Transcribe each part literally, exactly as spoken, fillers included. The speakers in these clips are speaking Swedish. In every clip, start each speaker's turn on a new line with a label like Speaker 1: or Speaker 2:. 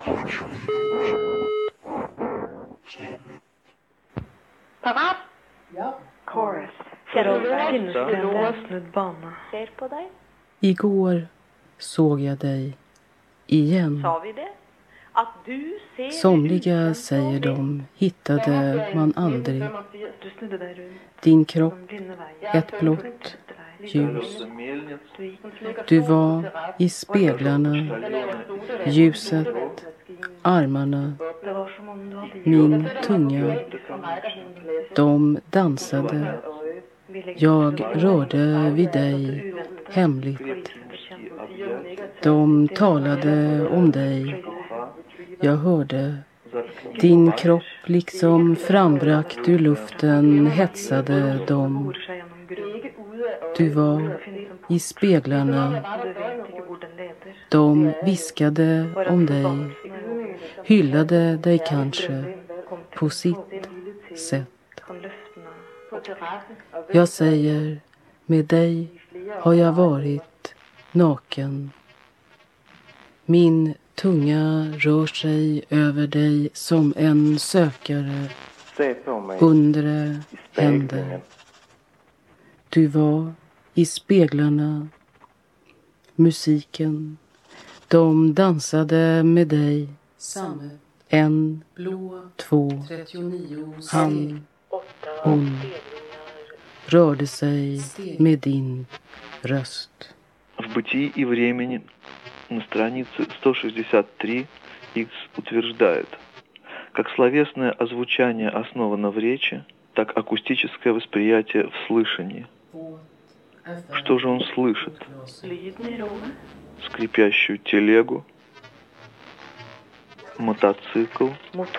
Speaker 1: Pappa?
Speaker 2: Ja.
Speaker 3: Chorus.
Speaker 1: Ser på dig.
Speaker 4: Igår såg jag dig igen.
Speaker 1: Sa vi det? Att du ser
Speaker 4: Somliga, säger de, hittade man aldrig. Din kropp, ett blått ljus. Du var i speglarna, ljuset, armarna, min tunga. De dansade. Jag rörde vid dig hemligt. De talade om dig. Jag hörde. Din kropp liksom frambrakt ur luften hetsade dem. Du var i speglarna. De viskade om dig. Hyllade dig kanske på sitt sätt. Jag säger, med dig har jag varit naken. Min tunga rör sig över dig som en sökare. Hundra händer. Du var i speglarna. Musiken. De dansade med dig. En, två, han, hon rörde sig med din röst.
Speaker 5: В бытии и времени на странице сто шестьдесят три Икс утверждает, как словесное озвучание основано в речи, так акустическое восприятие в слышании. Что же он слышит? Скрипящую телегу, мотоцикл,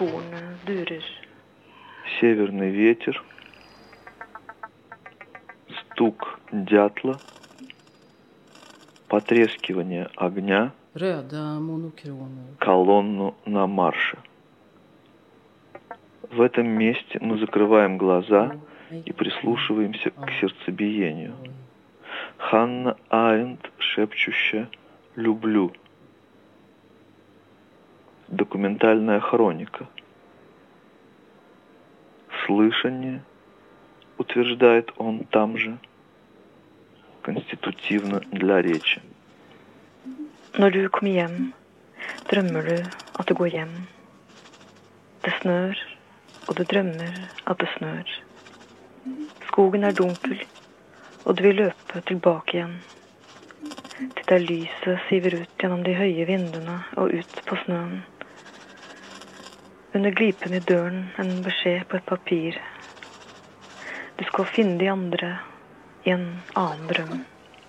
Speaker 5: северный ветер, стук дятла, потрескивание огня, колонну на марше. В этом месте мы закрываем глаза и прислушиваемся к сердцебиению. Ханна Аренд, шепчущая «люблю». Документальная хроника. Слышание, утверждает он там же, konstitutivna для речи.
Speaker 3: När du kommer hem, drömmer du att du går hem. Det snör och du drömmer att det snör. Skogen är dunkel och du vill löpa tillbaka igen. Det där lyset siver ut genom de höga vindarna och ut på snön. Under glipen i dörren en besked på ett papir. Du ska finna de andra i en annan dröm.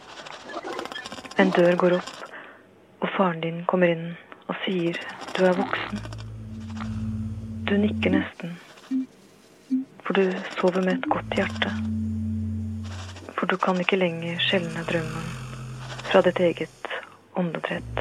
Speaker 3: En dörr går upp och faren din kommer in och säger du är vuxen. Du nickar nästan. För du sover med ett gott hjärta. För du kan inte längre skälna drömmen från ditt eget åndedrätt.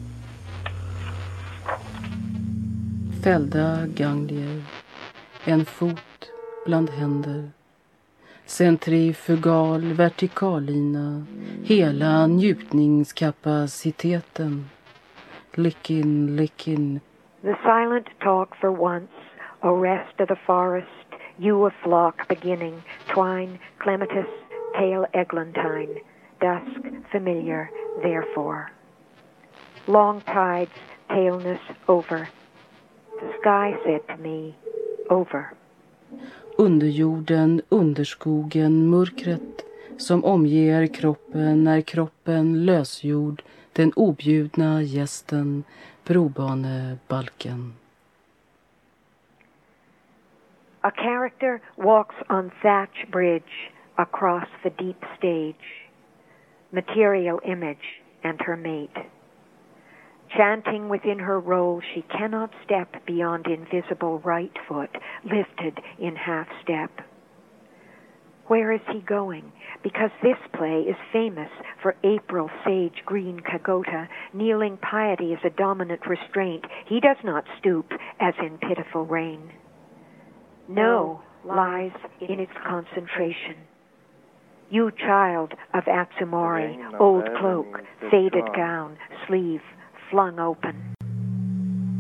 Speaker 4: Fällda ganglier, en fot bland händer, centrifugal vertikallina, hela njutningskapaciteten. Lickin, lickin.
Speaker 6: The silent talk for once, O rest of the forest, you a flock beginning, twine, clematis, pale eglantine, dusk, familiar, therefore. Long tides, paleness over. The sky said to me, over.
Speaker 4: Underjorden, underskogen, mörkret som omger kroppen är kroppen lösjord, den objudna gästen, brobanebalken.
Speaker 6: A character walks on thatch bridge across the deep stage. Material image and her mate. Chanting within her role, she cannot step beyond invisible right foot, lifted in half step. Where is he going? Because this play is famous for April sage green kagota, kneeling piety as a dominant restraint. He does not stoop as in pitiful rain. No lies in its concentration. You child of Atsumori, old cloak, faded gown, sleeve flung open.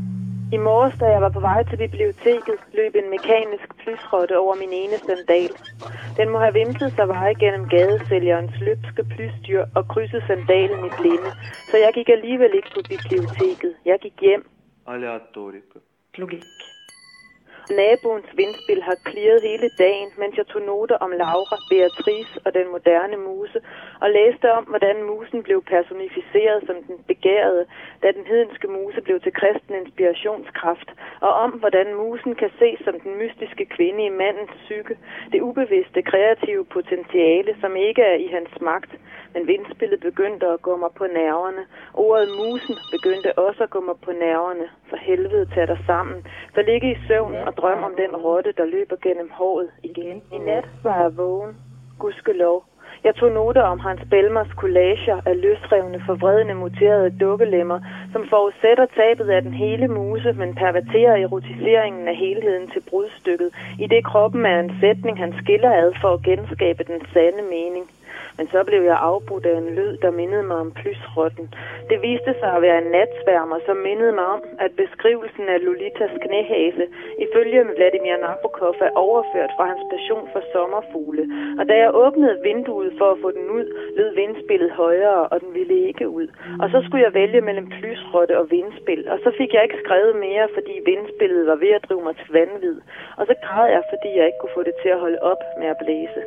Speaker 2: I morges, da jeg var på vej til biblioteket, løb en mekanisk plysrotte over min ene sandal. Den må have vimset sig vej gennem gadesælgerens løbske plysdyr og krydset sandalen i blinde, så jeg gik alligevel ikke på biblioteket. Jeg gik hjem.
Speaker 5: Aleatorica.
Speaker 3: Logik.
Speaker 2: Naboens vindspil har klirret hele dagen, mens jeg tog noter om Laura, Beatrice og den moderne muse, og læste om, hvordan musen blev personificeret som den begærede, da den hedenske muse blev til kristen inspirationskraft, og om, hvordan musen kan ses som den mystiske kvinde i mandens psyke, det ubevidste kreative potentiale, som ikke er i hans magt. Men vindspillet begyndte at gå mig på nerverne. Ordet musen begyndte også at gå mig på nerverne. For helvede, tag dig sammen. For ligge i søvn og drøm om den rotte, der løber gennem håret igen. I nat var jeg vågen. Gudskelov. Jeg tog noter om Hans Belmers collager af løsrevne, forvredne, muterede dukkelemmer, som forudsætter tabet af den hele muse, men perverterer erotiseringen af helheden til brudstykket, i det kroppen er en sætning, han skiller ad for at genskabe den sande mening. Men så blev jeg afbrudt af en lyd, der mindede mig om plysrotten. Det viste sig at være en natsværmer, som mindede mig om, at beskrivelsen af Lolitas knæhæse, ifølge Vladimir Nabokov, er overført fra hans passion for sommerfugle. Og da jeg åbnede vinduet for at få den ud, lød vindspillet højere, og den ville ikke ud. Og så skulle jeg vælge mellem plysrotte og vindspil, og så fik jeg ikke skrevet mere, fordi vindspillet var ved at drive mig til vanvid. Og så græd jeg, fordi jeg ikke kunne få det til at holde op med at blæse.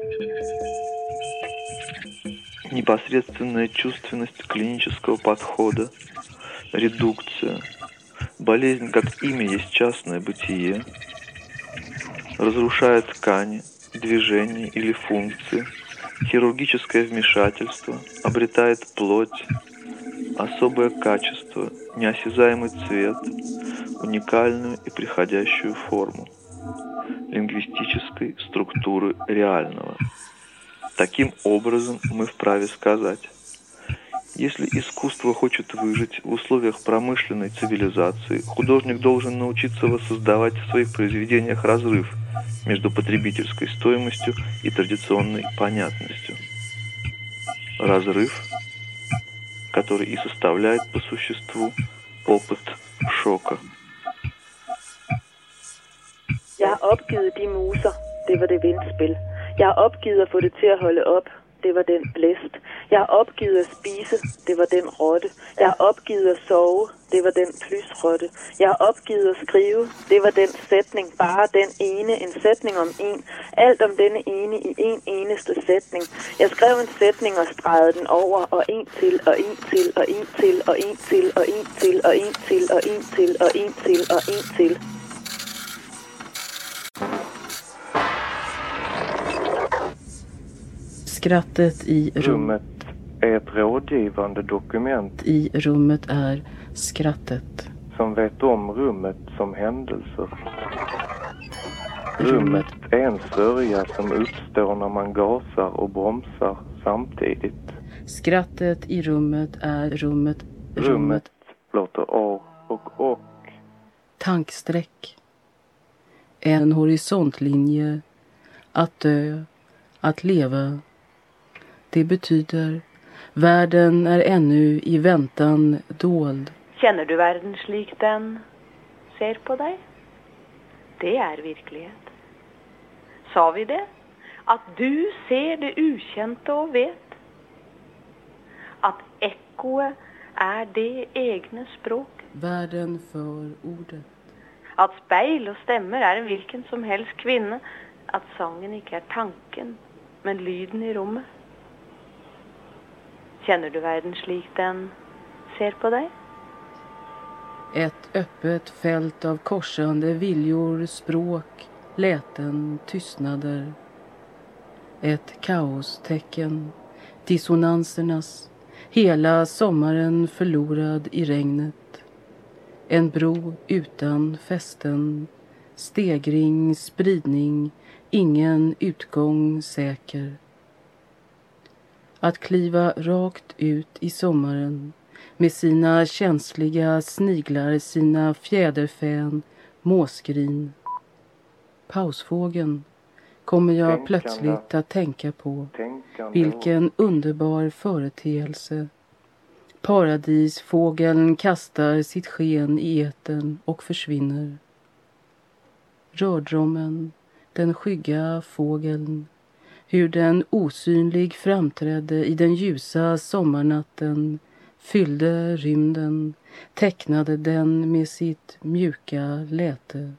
Speaker 5: Непосредственная чувственность клинического подхода, редукция, болезнь как имя есть частное бытие, разрушая ткани, движения или функции, хирургическое вмешательство обретает плоть, особое качество, неосязаемый цвет, уникальную и приходящую форму лингвистической структуры реального. Таким образом, мы вправе сказать, если искусство хочет выжить в условиях промышленной цивилизации, художник должен научиться воссоздавать в своих произведениях разрыв между потребительской стоимостью и традиционной понятностью. Разрыв, который и составляет по существу опыт шока.
Speaker 2: Jeg har opgivet de muser. Det var det vindspil. Jeg har opgivet at få det til at holde op. Det var den blæst. Jeg har opgivet at spise. Det var den rotte. Jeg har opgivet at sove. Det var den plysrotte. Jeg har opgivet at skrive. Det var den sætning. Bare den ene. En sætning om en. Alt om denne ene i en eneste sætning. Jeg skrev en sætning og stregede den over. Og en til, og en til, og en til, og en til, og en til, og en til, og en til, og en til, og en til.
Speaker 4: Skrattet i rum.
Speaker 7: Rummet är ett rådgivande dokument
Speaker 4: I rummet är skrattet.
Speaker 7: som vet om rummet som händelser. Rummet är en sörja som uppstår när man gasar och bromsar samtidigt.
Speaker 4: Skrattet i rummet är rummet.
Speaker 7: Rummet låter A och och.
Speaker 4: Tanksträck. En horisontlinje. Att dö. Att leva. Det betyder världen är ännu i väntan dold.
Speaker 1: Känner du världen slik den ser på dig? Det är verklighet. Sa vi det? Att du ser det ukända och vet? Att ekoet är det egna språk?
Speaker 4: Världen för ordet.
Speaker 1: Att spejl och stämmer är en vilken som helst kvinna? Att sången inte är tanken, men lyden i rummet? Känner du världen slik den ser på dig?
Speaker 4: Ett öppet fält av korsande viljor, språk, läten, tystnader. Ett kaostecken, dissonansernas, hela sommaren förlorad i regnet. En bro utan fästen, stegring, spridning, ingen utgång säker. Att kliva rakt ut i sommaren med sina känsliga sniglar, sina fjäderfän, måskrin. Pausfågeln kommer jag
Speaker 7: Tänkande.
Speaker 4: plötsligt att tänka på.
Speaker 7: Tänkande.
Speaker 4: Vilken underbar företeelse. Paradisfågeln kastar sitt sken i eten och försvinner. Rördrommen, den skygga fågeln, hur den osynlig framträdde i den ljusa sommarnatten, fyllde rymden, tecknade den med sitt mjuka läte.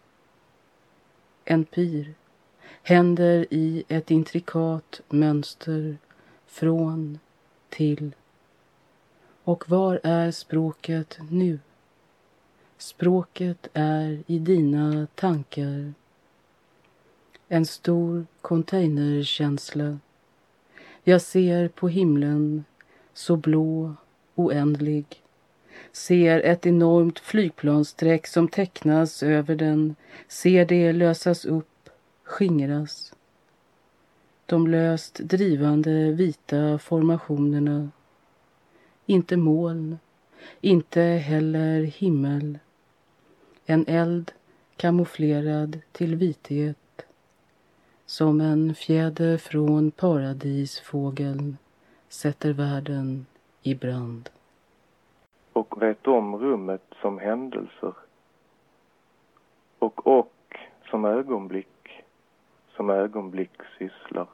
Speaker 4: En pir, händer i ett intrikat mönster, från till. Och var är språket nu? Språket är i dina tankar. En stor containerkänsla. Jag ser på himlen, så blå, oändlig. Ser ett enormt flygplansträck som tecknas över den. Ser det lösas upp, skingras. De löst drivande vita formationerna. Inte moln, inte heller himmel. En eld kamouflerad till vithet. Som en fjäder från paradisfågeln sätter världen i brand.
Speaker 7: Och vet om rummet som händelser. Och och som ögonblick, som ögonblick sysslar.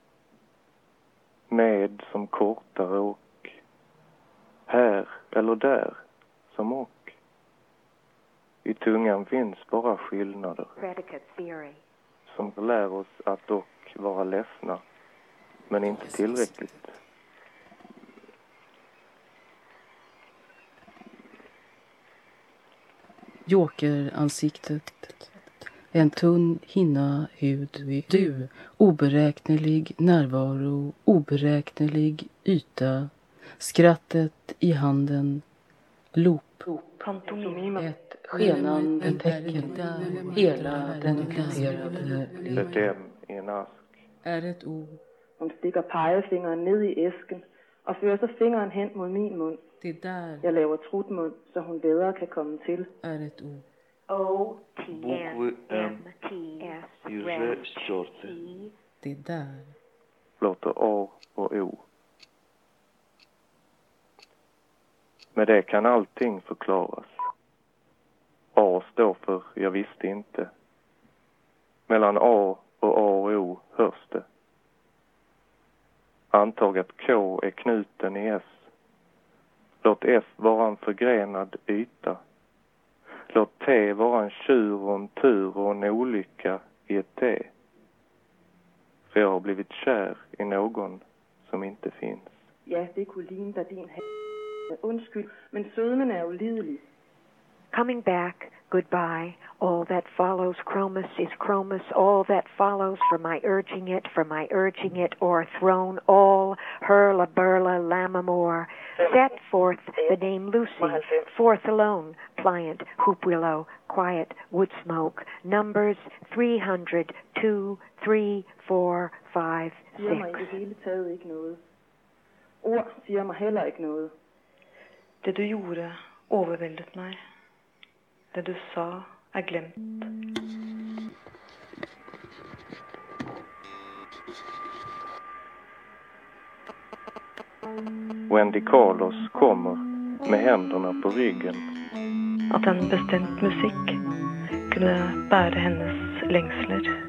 Speaker 7: Med som kortare och. Här eller där som och. I tungan finns bara skillnader.
Speaker 6: Predicate theory.
Speaker 7: Som lär oss att och vara ledsna, men inte tillräckligt.
Speaker 4: Jokeransiktet. En tunn hinna hud. Du, oberäknelig närvaro, oberäknelig yta. Skrattet i handen. Loop. Ett skenande tecken. Hela den intresserade
Speaker 7: Ett M i en ask.
Speaker 4: är ett ord.
Speaker 8: Hun stikker pegefingeren ned i æsken og fører så fingeren hen mod min mund.
Speaker 4: Det där
Speaker 8: Jeg laver trutmund, så hun bedre kan komme til.
Speaker 4: är ett ord.
Speaker 1: O, T,
Speaker 5: Буквы
Speaker 1: M,
Speaker 5: М
Speaker 1: T, S,
Speaker 5: и Ж
Speaker 1: R,
Speaker 5: стерты.
Speaker 1: T.
Speaker 4: Det där.
Speaker 7: Låter A och O. Med det kan allting förklaras. A står för jag visste inte. Mellan A och A och O hörs det. Antag att K är knuten i S. Låt F vara en förgrenad yta. Låt T vara en tjur och en tur och en olycka i ett T. För jag har blivit kär i någon som inte finns.
Speaker 8: Ja, det kunne ligne dig din ha. Undskyld, men sødmen er ulidelig.
Speaker 6: Coming back, goodbye. All that follows chromis is chromis. All that follows for my urging it, for my urging it, o'erthrown all, hurla burla lammermore. Set forth the name Lucy, forth alone, pliant, hoop willow, quiet, wood smoke. Numbers three hundred, two, three, four, five,
Speaker 8: Siger mig i det
Speaker 6: six.
Speaker 8: hele taget ikke noget. Ord siger mig heller ikke noget.
Speaker 3: Det du gjorde overväldet mig. Det du sa är glömt.
Speaker 7: Wendy Carlos kommer med händerna på ryggen.
Speaker 3: Att en bestämd musik kunde bära hennes längsler.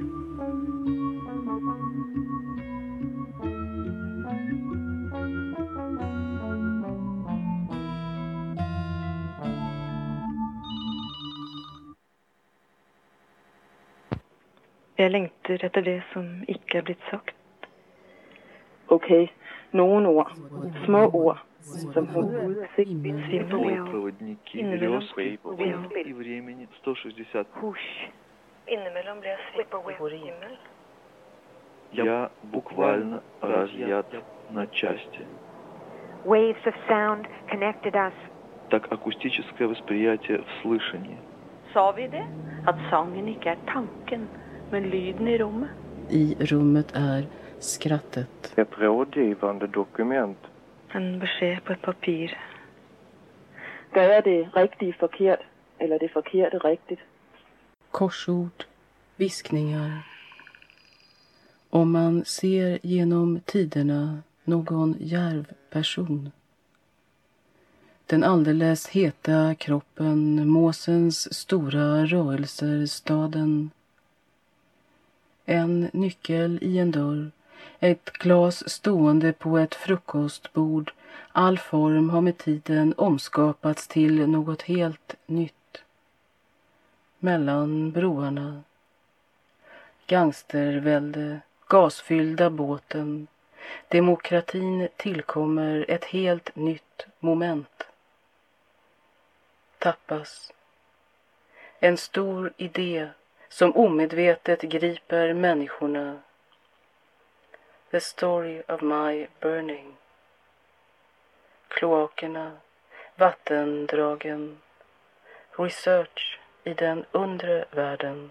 Speaker 3: Jag längtar efter det som icke har blivit sagt.
Speaker 8: Okay, nogle ord. Små ord. Som hun udsigt.
Speaker 5: Полупроводники резкой и времени сто шестьдесят.
Speaker 3: Hush. Inemellan blir jag svipp på himmel.
Speaker 5: Я буквально разъят на части.
Speaker 6: Waves of sound connected us.
Speaker 5: Так акустическое восприятие в слышании.
Speaker 1: Sa vi det? Att sången icke är tanken, men lyden i rummet.
Speaker 4: I rummet är skrattet.
Speaker 7: Ett rådgivande dokument.
Speaker 3: En besked på ett papir.
Speaker 8: Gør jeg det rigtige forkert, eller det forkerte rigtigt?
Speaker 4: Korsord, viskningar. Om man ser genom tiderna någon djärv person. Den alldeles heta kroppen, måsens stora rörelser, staden. En nyckel i en dörr, ett glas stående på ett frukostbord. All form har med tiden omskapats till något helt nytt. Mellan broarna. Gangstervälde, gasfyllda båten. Demokratin tillkommer ett helt nytt moment. Tappas. En stor idé som omedvetet griper människorna. The story of my burning. Kloakerna, vattendragen. Research i den undre världen.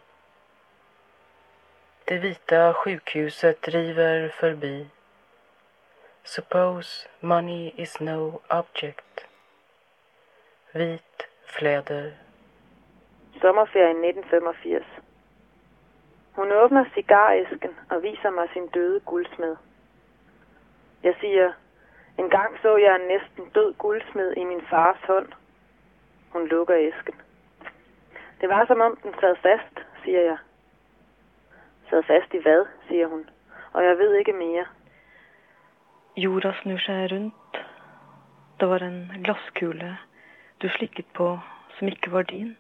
Speaker 4: Det vita sjukhuset driver förbi. Suppose money is no object. Vit fläder.
Speaker 2: Sommerferien nitten femogfirs. Hun åbner cigaræsken og viser mig sin døde guldsmed. Jeg siger, en gang så jeg en næsten død guldsmed i min fars hånd. Hun lukker æsken. Det var som om den sad fast, siger jeg. Sad fast i hvad, siger hun, og jeg ved ikke mere.
Speaker 3: Jorda snur seg rundt. Det var en glasskule du slikket på som ikke var din.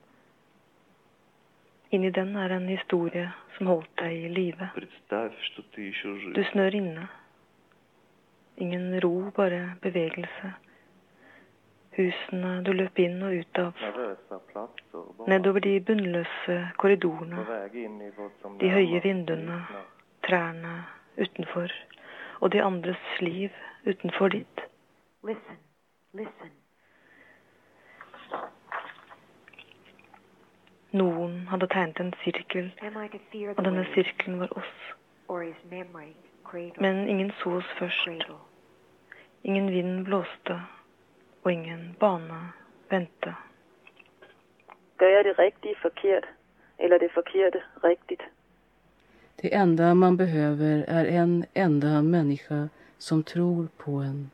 Speaker 3: Inni den er en historie som holdt deg i live. Du snør inne. Ingen ro, bare bevegelse. Husene du løp inn og ut av. Nedover de bunnløse korridorene. De høye vinduene. Trærne utenfor. Og de andres liv utenfor ditt.
Speaker 6: Listen, listen.
Speaker 3: Noen hadde tegnet en sirkel, og denne sirkelen var oss. Men ingen så oss først. Ingen vind blåste, og ingen bane vente.
Speaker 2: Gør jeg det rigtige forkert, eller det forkerte rigtigt?
Speaker 4: Det enda man behöver är en enda människa som tror på en.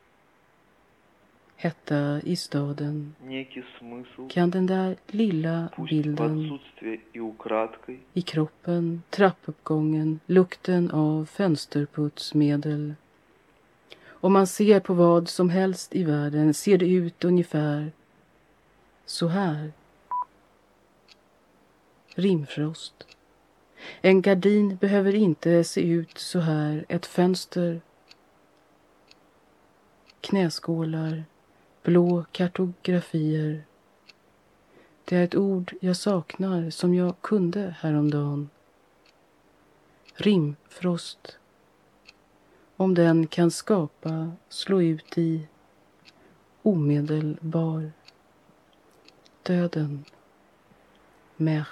Speaker 4: Hetta i staden. Kan den där lilla bilden i kroppen, trappuppgången, lukten av fönsterputsmedel. Om man ser på vad som helst i världen ser det ut ungefär så här. Rimfrost. En gardin behöver inte se ut så här. Ett fönster. Knäskålar. Blå kartografier. Det är ett ord jag saknar som jag kunde häromdagen. Rimfrost. Om den kan skapa, slå ut i omedelbar. Döden. Merde.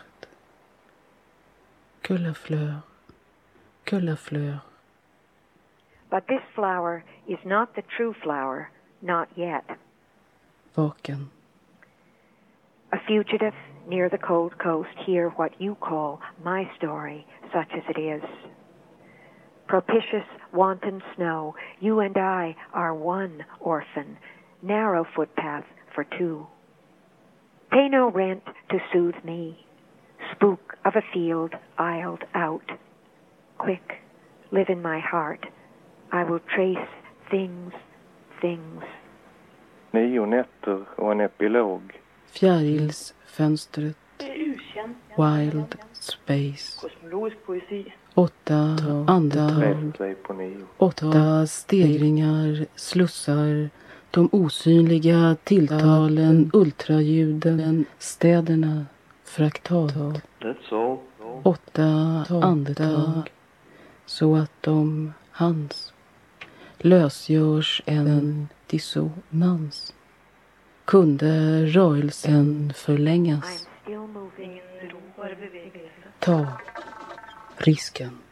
Speaker 4: Que la fleur, que la fleur.
Speaker 6: But this flower is not the true flower, not yet.
Speaker 4: Vaken.
Speaker 6: A fugitive near the cold coast, hear what you call my story, such as it is. Propitious wanton snow, you and I are one orphan, narrow footpath for two. Pay no rent to soothe me. Spook of a field aisled out. Quick, live in my heart. I will trace things, things.
Speaker 7: Nio nätter och en epilog.
Speaker 4: Fjärilsfönstret. Wild space.
Speaker 8: Kosmologisk poesi.
Speaker 4: Åtta andetag. Åtta stegringar, slussar. De osynliga tilltalen, ultraljuden, städerna. Fraktat. Åtta andetag. Så att de hans lösgörs en dissonans. Kunde rörelsen förlängas? Ta risken.